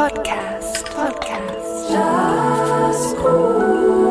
Podcast. Jazzcool.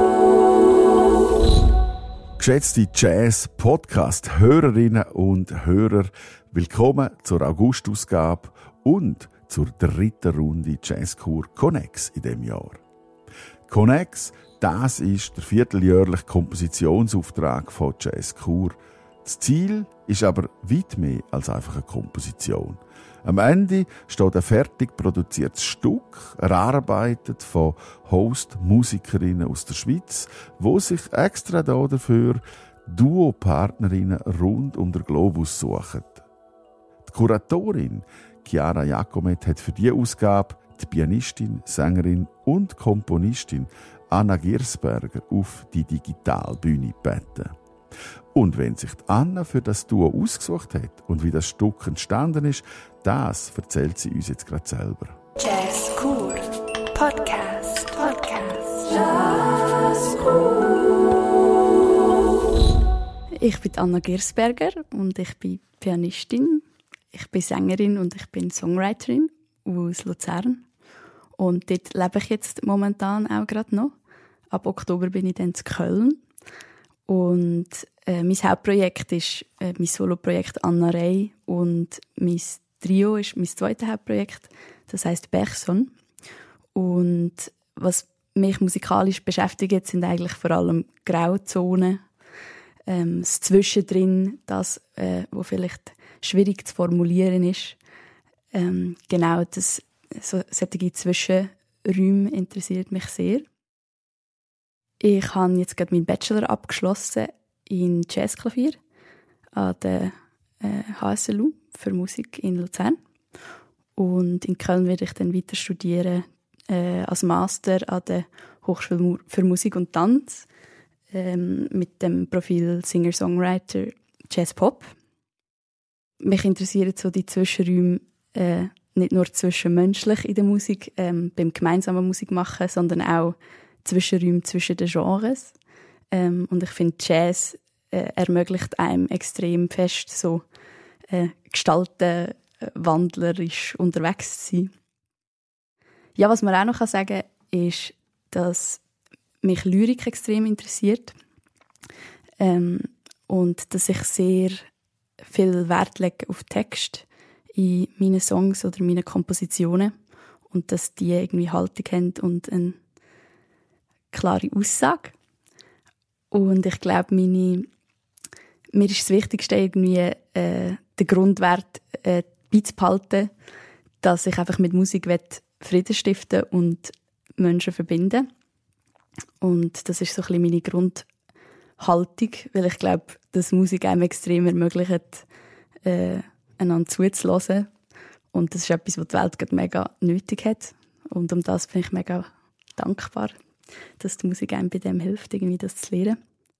Geschätzte Jazz-Podcast-Hörerinnen und Hörer, willkommen zur Augustausgabe und zur dritten Runde Jazzkur Connex in diesem Jahr. Connex, das ist der vierteljährliche Kompositionsauftrag von Jazzkur. Das Ziel ist aber weit mehr als einfach eine Komposition. Am Ende steht ein fertig produziertes Stück, erarbeitet von Host-Musikerinnen aus der Schweiz, die sich extra dafür Duopartnerinnen rund um den Globus suchen. Die Kuratorin Chiara Jacomet hat für diese Ausgabe die Pianistin, Sängerin und Komponistin Anna Girsberger auf die Digitalbühne gebeten. Und wenn sich die Anna für das Duo ausgesucht hat und wie das Stück entstanden ist, das erzählt sie uns jetzt gerade selber. Jazzcool. Podcast. Jazzcool. Ich bin Anna Girsberger und ich bin Pianistin. Ich bin Sängerin und ich bin Songwriterin aus Luzern. Und dort lebe ich jetzt momentan auch gerade noch. Ab Oktober bin ich dann in Köln. Und mein Hauptprojekt ist mein Soloprojekt Anna Rey und mein Trio ist mein zweites Hauptprojekt, das heisst Bergson. Und was mich musikalisch beschäftigt, sind eigentlich vor allem Grauzonen, das Zwischendrin, das, was vielleicht schwierig zu formulieren ist. Genau, solche Zwischenräume interessiert mich sehr. Ich habe jetzt gerade meinen Bachelor abgeschlossen in Jazzklavier an der HSLU für Musik in Luzern. Und in Köln werde ich dann weiter studieren als Master an der Hochschule für Musik und Tanz mit dem Profil Singer-Songwriter Jazz-Pop. Mich interessieren so die Zwischenräume nicht nur zwischenmenschlich in der Musik, beim gemeinsamen Musik machen, sondern auch Zwischenräume zwischen den Genres. Und ich finde, Jazz ermöglicht einem extrem fest so gestalten, wandlerisch unterwegs zu sein. Ja, was man auch noch sagen kann, ist, dass mich Lyrik extrem interessiert und dass ich sehr viel Wert lege auf Text in meinen Songs oder meinen Kompositionen und dass die irgendwie Haltung haben und eine klare Aussage. Und ich glaube, mir ist das Wichtigste, irgendwie den Grundwert beizubehalten, dass ich einfach mit Musik Frieden stiften und Menschen verbinden. Und das ist so ein bisschen meine Grundhaltung, weil ich glaube, dass Musik einem extrem ermöglicht, einander zuzuhören. Und das ist etwas, was die Welt gerade mega nötig hat. Und um das bin ich mega dankbar, dass die Musik einem bei dem hilft, irgendwie das zu lernen.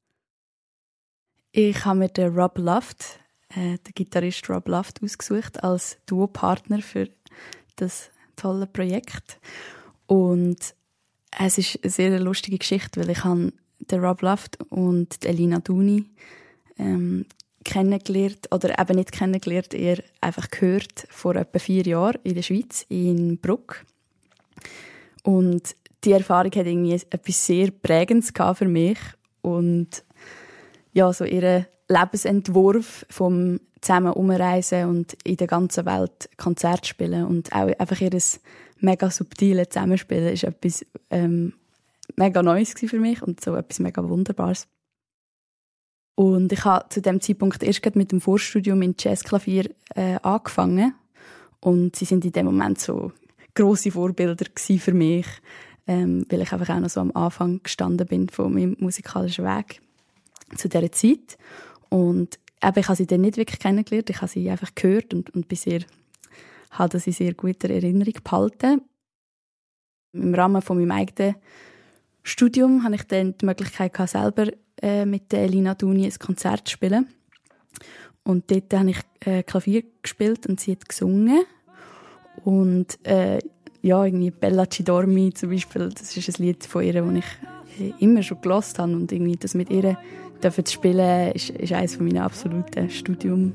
Ich habe mir den Rob Luft, den Gitarrist Rob Luft, ausgesucht als Duopartner für das tolle Projekt. Und es ist eine sehr lustige Geschichte, weil ich habe den Rob Luft und Elina Duni kennengelernt, oder eben nicht kennengelernt, eher einfach gehört, vor etwa 4 Jahren in der Schweiz, in Bruck. Und die Erfahrung hat irgendwie etwas sehr Prägendes für mich. Und ja, so ihren Lebensentwurf vom zusammen umreisen und in der ganzen Welt Konzerte spielen und auch einfach ihr mega subtiles Zusammenspielen ist etwas mega Neues für mich und so etwas mega Wunderbares. Und ich habe zu dem Zeitpunkt erst mit dem Vorstudium in Jazzklavier angefangen und sie sind in dem Moment so grosse Vorbilder für mich, weil ich einfach auch noch so am Anfang gestanden bin von meinem musikalischen Weg zu dieser Zeit. Und eben, ich habe sie dann nicht wirklich kennengelernt, ich habe sie einfach gehört und habe sie sehr gut in Erinnerung behalten. Im Rahmen von meinem eigenen Studium hatte ich dann die Möglichkeit, selber mit der Elina Duni ein Konzert zu spielen. Und dort habe ich Klavier gespielt und sie hat gesungen. Und ja, irgendwie Bella Ci Dormi zum Beispiel, das ist ein Lied von ihr, das ich immer schon gehört habe. Und irgendwie das mit ihr zu spielen, ist eines meiner absoluten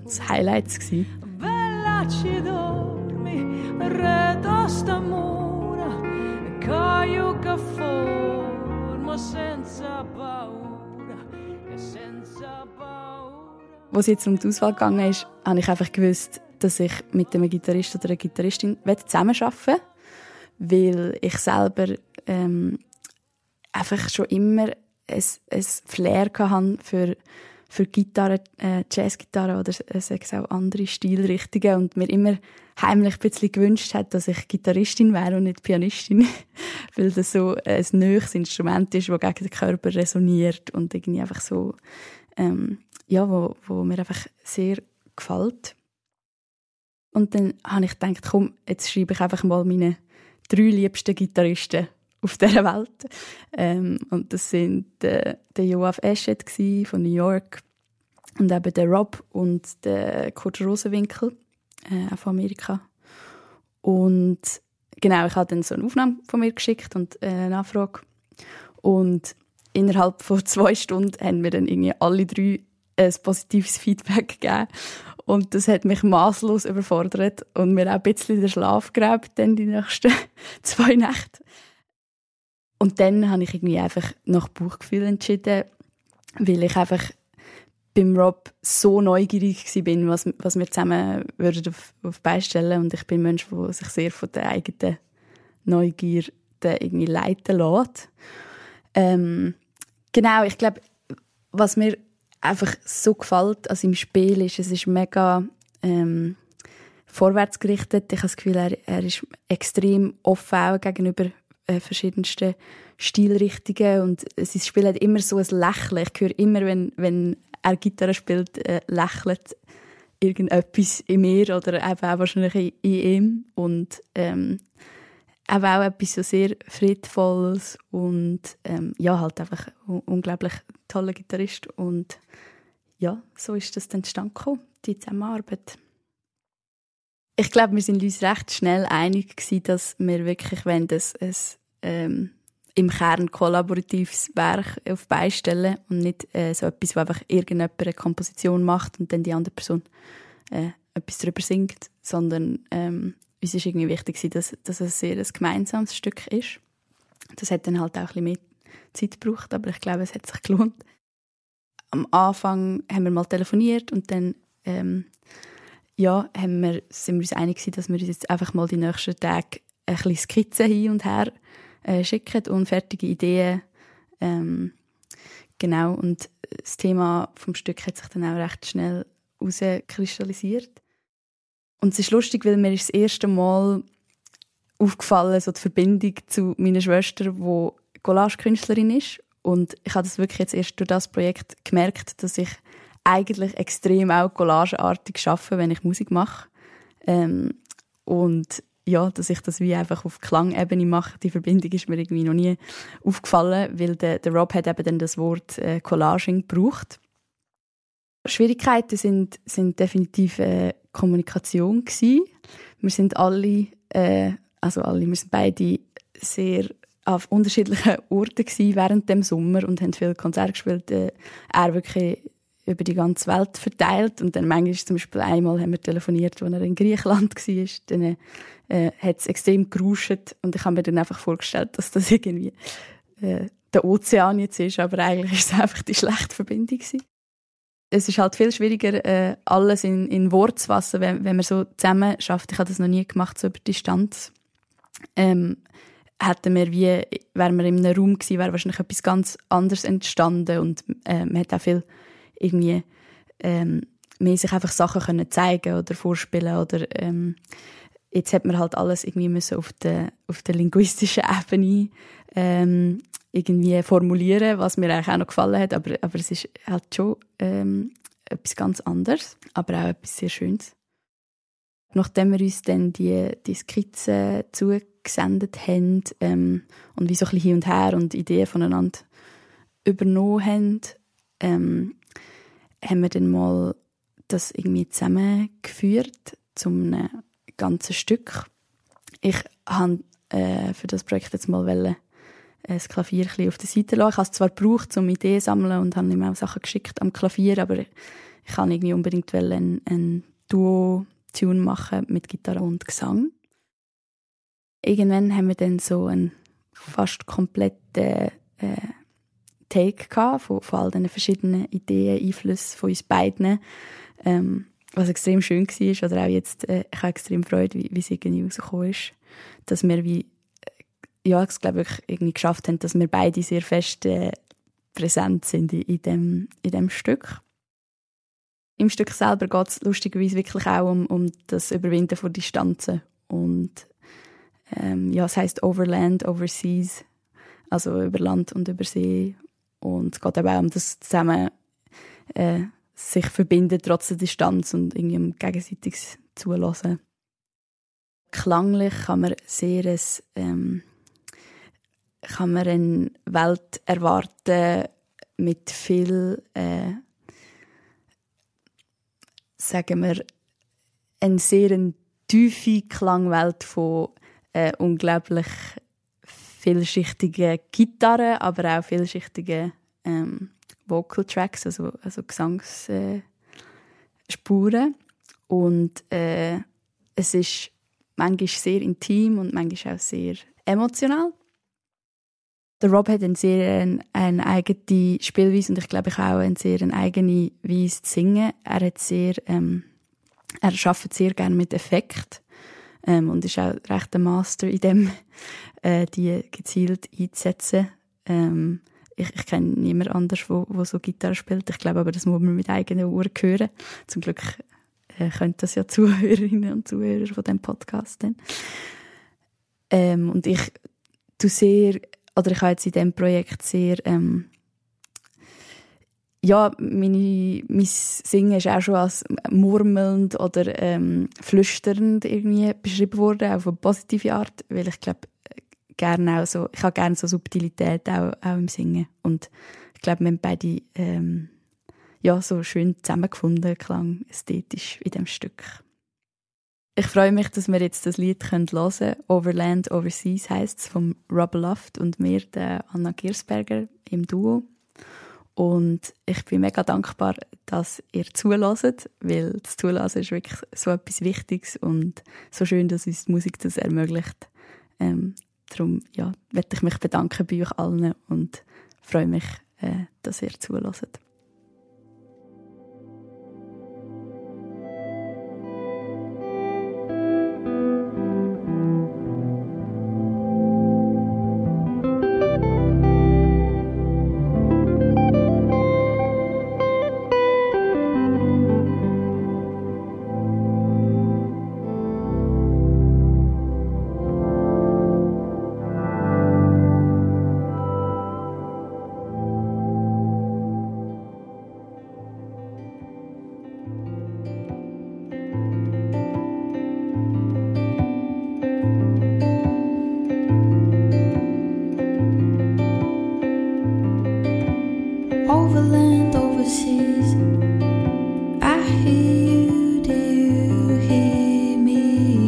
Studiums-Highlights gewesen. Bella ci dormi, re d'ost'amore, senza paura, e senza paura. Als es jetzt um die Auswahl gegangen ist, habe ich einfach gewusst, dass ich mit einem Gitarrist oder einer Gitarristin zusammenarbeiten will, weil ich selber einfach schon immer ein Flair hatte für Gitarre, Jazzgitarre oder auch andere Stilrichtungen und mir immer heimlich ein bisschen gewünscht hat, dass ich Gitarristin wäre und nicht Pianistin, weil das so ein neues Instrument ist, das gegen den Körper resoniert und irgendwie einfach so wo mir einfach sehr gefällt. Und dann habe ich gedacht, komm, jetzt schreibe ich einfach mal meine 3 liebsten Gitarristen auf dieser Welt. Und das sind der Yoav Eshet von New York und eben der Rob und der Kurt Rosenwinkel von Amerika. Und genau, ich habe dann so eine Aufnahme von mir geschickt und eine Nachfrage. Und innerhalb von 2 Stunden haben mir dann irgendwie alle 3 ein positives Feedback gegeben. Und das hat mich masslos überfordert und mir auch ein bisschen den Schlaf geraubt, dann die nächsten 2 Nächte. Und dann habe ich irgendwie einfach nach Bauchgefühl entschieden, weil ich einfach beim Rob so neugierig war, was wir zusammen würden auf die Beine stellen. Und ich bin ein Mensch, der sich sehr von der eigenen Neugier irgendwie leiten lässt. Genau, ich glaube, was mir einfach so gefällt an seinem Spiel ist, es ist mega vorwärtsgerichtet. Ich habe das Gefühl, er ist extrem offen auch gegenüber verschiedensten Stilrichtungen und sein Spiel hat immer so ein Lächeln. Ich höre immer, wenn er Gitarre spielt, lächelt irgendetwas in mir oder eben auch wahrscheinlich in ihm und eben auch etwas so sehr Friedvolles und halt einfach ein unglaublich toller Gitarrist und ja, so ist das dann zustande gekommen, die Zusammenarbeit. Ich glaube, wir sind uns recht schnell einig gewesen, dass wir wirklich ein im Kern kollaboratives Werk auf die Beine stellen und nicht so etwas, wo einfach irgendjemand eine Komposition macht und dann die andere Person etwas darüber singt, sondern uns war irgendwie wichtig, dass es sehr ein gemeinsames Stück ist. Das hat dann halt auch ein bisschen mehr Zeit gebraucht, aber ich glaube, es hat sich gelohnt. Am Anfang haben wir mal telefoniert und dann sind wir uns einig gewesen, dass wir uns jetzt einfach mal die nächsten Tage ein bisschen Skizzen hin und her schicken und fertige Ideen. Genau, und das Thema vom Stück hat sich dann auch recht schnell herauskristallisiert. Und es ist lustig, weil mir ist das erste Mal aufgefallen, so die Verbindung zu meiner Schwester, die Collage-Künstlerin ist. Und ich habe das wirklich jetzt erst durch das Projekt gemerkt, dass ich eigentlich extrem auch collageartig arbeite, wenn ich Musik mache. Und ja, dass ich das wie einfach auf Klangebene mache, die Verbindung ist mir irgendwie noch nie aufgefallen, weil der Rob hat eben dann das Wort Collaging gebraucht. Schwierigkeiten sind definitiv Kommunikation gewesen. Wir sind wir sind beide sehr auf unterschiedlichen Orten gewesen während dem Sommer und haben viele Konzerte gespielt. Er wirklich über die ganze Welt verteilt und dann manchmal zum Beispiel einmal haben wir telefoniert, als er in Griechenland war. Dann hat es extrem gerauscht und ich habe mir dann einfach vorgestellt, dass das irgendwie der Ozean jetzt ist, aber eigentlich ist es einfach die schlechte Verbindung gewesen. Es ist halt viel schwieriger, alles in Wort zu fassen, wenn man so zusammen schafft. Ich habe das noch nie gemacht, so über Distanz. Wären wir in einem Raum gewesen, wäre wahrscheinlich etwas ganz anderes entstanden und man hat auch viel irgendwie mehr sich einfach Sachen können zeigen oder vorspielen oder jetzt hat man halt alles irgendwie müssen auf der linguistischen Ebene irgendwie formulieren, was mir eigentlich auch noch gefallen hat, aber es ist halt schon etwas ganz anderes, aber auch etwas sehr Schönes. Nachdem wir uns dann die Skizzen zugesendet haben und wie so ein bisschen hin und her und Ideen voneinander übernommen haben, haben wir dann mal das irgendwie zusammengeführt zu einem ganzen Stück. Ich habe für das Projekt jetzt mal das Klavier ein bisschen auf der Seite lassen. Ich habe es zwar gebraucht, um Ideen zu sammeln und habe ihm auch Sachen geschickt am Klavier, aber ich kann irgendwie unbedingt einen Duo-Tune machen mit Gitarre und Gesang. Irgendwann haben wir dann so einen fast kompletten Take von all diesen verschiedenen Ideen, Einflüssen von uns beiden. Was extrem schön war, oder auch jetzt, ich habe extrem Freude, wie es irgendwie rausgekommen ist, dass wir ich glaube ich irgendwie geschafft haben, dass wir beide sehr fest präsent sind in dem Stück. Im Stück selber geht es lustigerweise wirklich auch um das Überwinden von Distanzen. Und es heisst Overland, Overseas, also über Land und über See. Und es geht eben auch um das zusammen sich verbinden trotz der Distanz und irgendwie um gegenseitiges Zulassen. Klanglich kann man eine Welt erwarten mit viel, sagen wir, eine sehr tiefe Klangwelt von unglaublich vielschichtigen Gitarren, aber auch vielschichtigen Vocal Tracks, also Gesangsspuren. Und es ist manchmal sehr intim und manchmal auch sehr emotional. Der Rob hat eine eigene Spielweise und ich glaube auch eine sehr eigene Weise zu singen. Er arbeitet sehr gerne mit Effekten und ist auch recht ein Master in dem, die gezielt einzusetzen. Ich kenne niemand anders, der so Gitarre spielt. Ich glaube aber, das muss man mit eigenen Ohren hören. Zum Glück können das ja Zuhörerinnen und Zuhörer von diesem Podcast dann. Und ich habe jetzt in diesem Projekt sehr, mein Singen ist auch schon als murmelnd oder flüsternd irgendwie beschrieben worden, auf eine positive Art, weil ich glaube, ich habe gerne so Subtilität auch im Singen. Und ich glaube, wir haben beide so schön zusammengefunden, klang ästhetisch in diesem Stück. Ich freue mich, dass wir jetzt das Lied hören können. Overland, Overseas heisst es, vom Rob Luft und mir, der Anna Girsberger, im Duo. Und ich bin mega dankbar, dass ihr zuhört, weil das Zulassen ist wirklich so etwas Wichtiges und so schön, dass uns die Musik das ermöglicht. Darum möchte ich mich bedanken bei euch allen und freue mich, dass ihr zuhört. Overland, overseas, I hear you, do you hear me?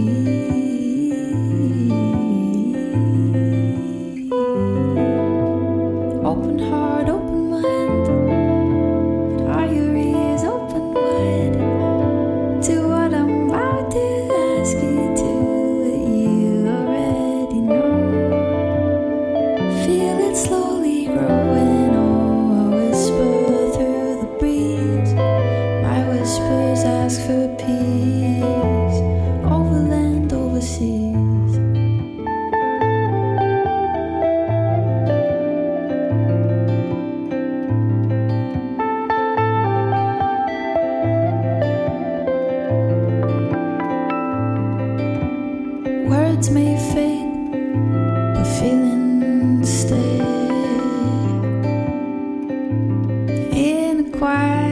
Open heart, open mind, but are your ears open wide to what I'm about to ask you to? You already know. Feel it slowly growing. Ask for peace, overland, overseas. Words may fade, but feelings stay. In a quiet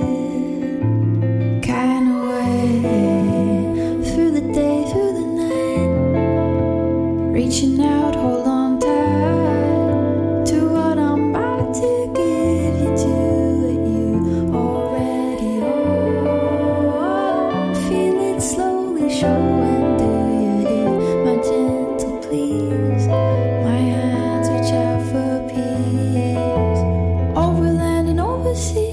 reaching out, hold on tight to what I'm about to give you to what you already own. Feel it slowly showing. Do you hear my gentle pleas? My hands reach out for peace. Overland and overseas.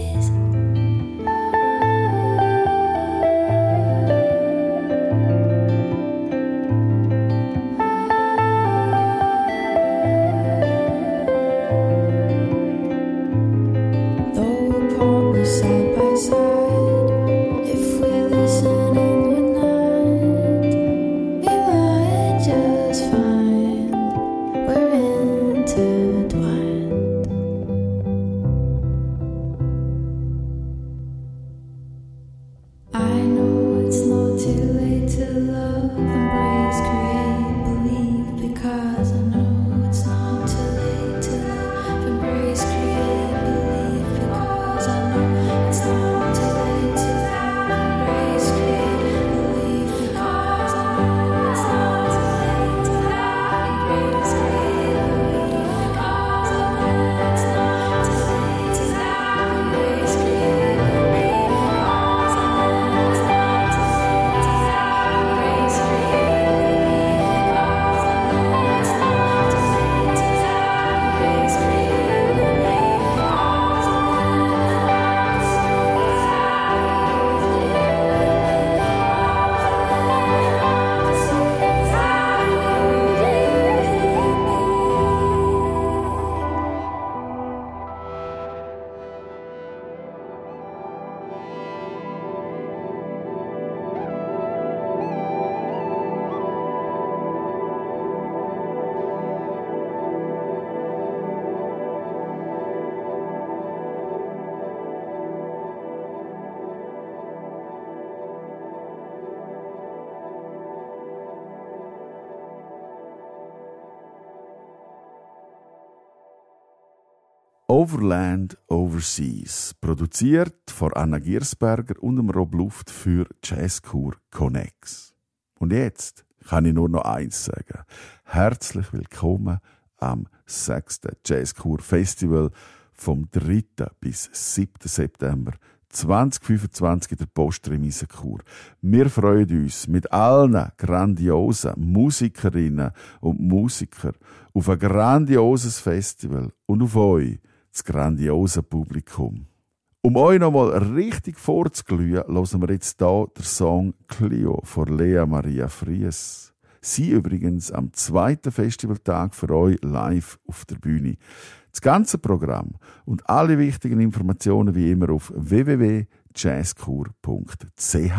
Overland Overseas, produziert von Anna Giersberger und dem Rob Luft für Jazzkur Connex. Und jetzt kann ich nur noch eins sagen. Herzlich willkommen am 6. Jazzkur Festival vom 3. bis 7. September 2025 in der Postremise Chur. Wir freuen uns mit allen grandiosen Musikerinnen und Musikern auf ein grandioses Festival und auf euch, das grandiose Publikum. Um euch nochmal richtig vorzuglühen, hören wir jetzt hier den Song «Clio» von Lea Maria Fries. Sie übrigens am 2. Festivaltag für euch live auf der Bühne. Das ganze Programm und alle wichtigen Informationen wie immer auf www.jazzkur.ch.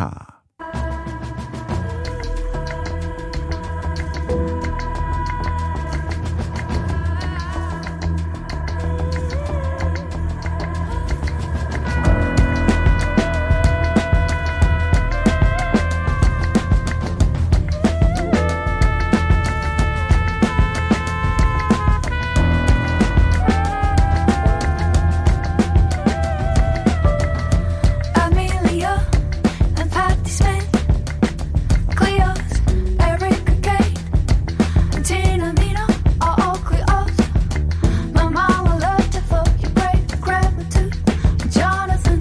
Amelia and Patti Smith, Cleo's, Erica Kate, and Tina Mina are all Cleo's. My mama loved to fuck your great grandma too, Jonathan.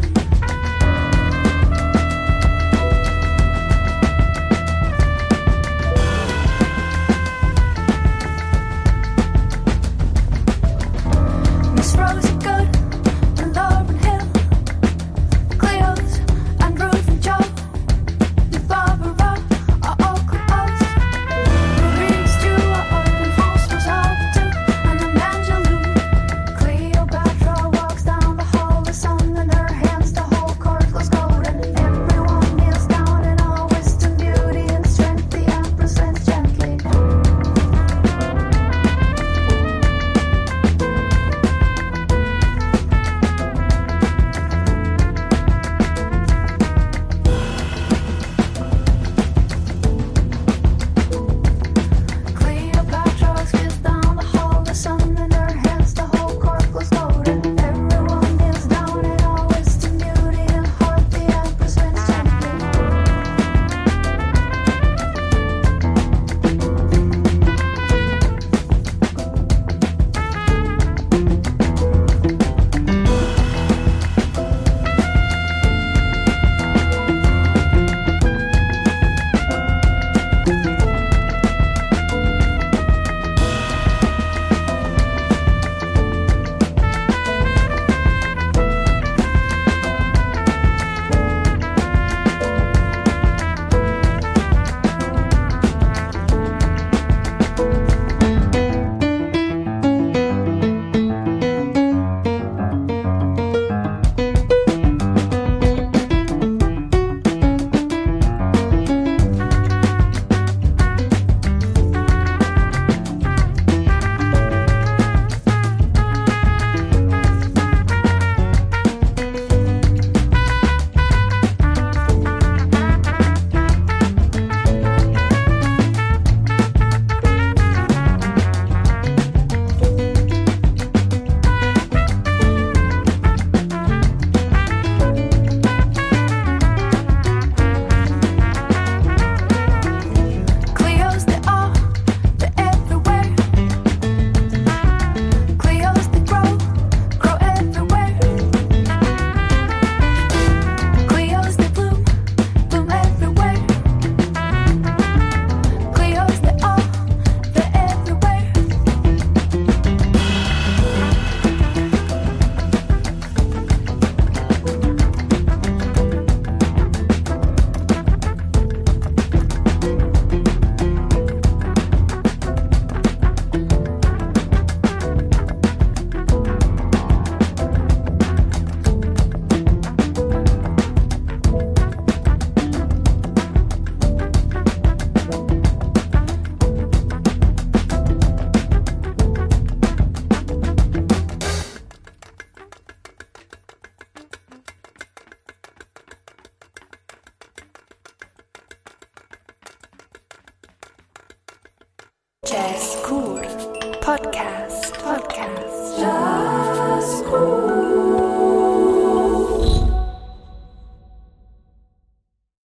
Miss Rosie Good and Lauren Hill, Cleo's and Ruth and Joe, and Barbara are all Cleo's. Marie Stewart and France was all too, and then Angelou. Cleopatra walks down the hall, the sun in her hands, the whole court goes golden. Everyone kneels down in all wisdom, beauty, and strength. The empress reigns gently. Cleopatra walks down the hall, the sun in her hands, the whole court goes golden. Everyone kneels down in all wisdom, beauty, and heart. The empress reigns gently. Cleo's they are, they're everywhere. Cleo's they grow everywhere. Cleo's they bloom everywhere. Cleo's they are, they're everywhere. Jazzkur Podcast. Jazzkur.